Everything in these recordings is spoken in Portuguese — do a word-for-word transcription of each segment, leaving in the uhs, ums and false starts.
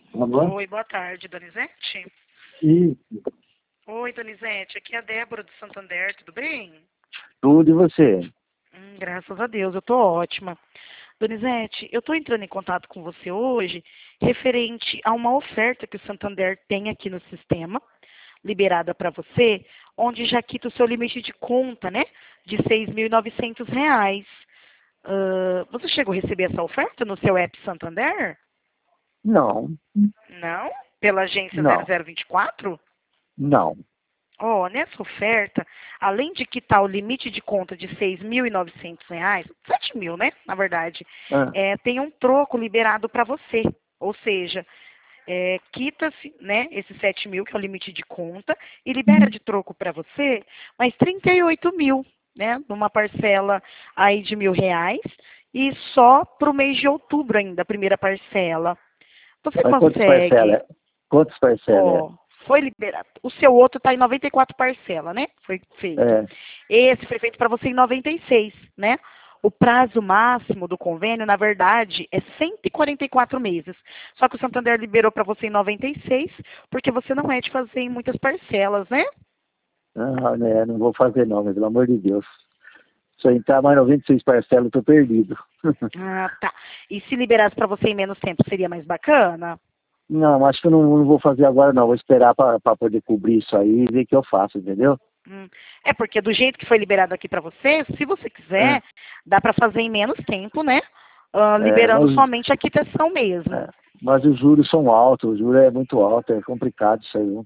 Alô? Oi, boa tarde, Donizete. Isso. Oi, Donizete, aqui é a Débora do Santander, tudo bem? Tudo e você? Hum, graças a Deus, eu tô ótima. Donizete, eu tô entrando em contato com você hoje referente a uma oferta que o Santander tem aqui no sistema, liberada para você, onde já quita o seu limite de conta, né, de seis mil e novecentos reais. Ah, você chegou a receber essa oferta no seu app Santander? Não, Não? Pela agência zero não, zero vinte e quatro? não. Ó, nessa oferta, além de quitar o limite de conta de seis mil e novecentos reais, sete mil, né? Na verdade, Ah, é, tem um troco liberado para você. Ou seja, é, quita-se, né, esses sete mil, que é o limite de conta, e libera de troco para você mais trinta e oito mil, né? Numa parcela aí de mil reais, e só para o mês de outubro ainda, a primeira parcela. Você mas quantas parcelas? consegue. é? Quantas parcelas? Ó, foi liberado. O seu outro está em noventa e quatro parcelas, né? Foi É? feito. É. Esse foi feito para você em noventa e seis, né? O prazo máximo do convênio, na verdade, é cento e quarenta e quatro meses. Só que o Santander liberou para você em noventa e seis, porque você não é de fazer em muitas parcelas, né? Ah, né, não vou fazer não, mas pelo amor de Deus. Se eu entrar mais noventa e seis parcelas, eu tô perdido. Ah, tá. E se liberasse para você em menos tempo, seria mais bacana? Não, acho que eu não, não vou fazer agora não. Vou esperar para poder cobrir isso aí e ver o que eu faço, entendeu? Hum. É porque do jeito que foi liberado aqui para você, se você É, quiser, dá para fazer em menos tempo, né? Ah, é, liberando mas, somente a quitação mesmo. é, mas os juros são altos, o juro é muito alto, é complicado isso aí, viu?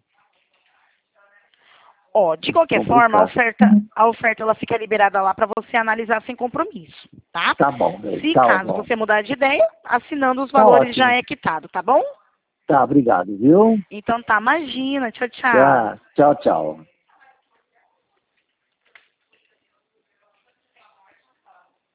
Ó, de qualquer forma, a Complicado. oferta, a oferta ela fica liberada lá para você analisar sem compromisso, tá? Tá bom, velho, Se tá caso bom. você mudar de ideia, assinando os Tá valores já ótimo. é quitado, tá bom? Tá, obrigado, viu? Então tá, imagina, tchau, tchau. Tá, tchau, tchau.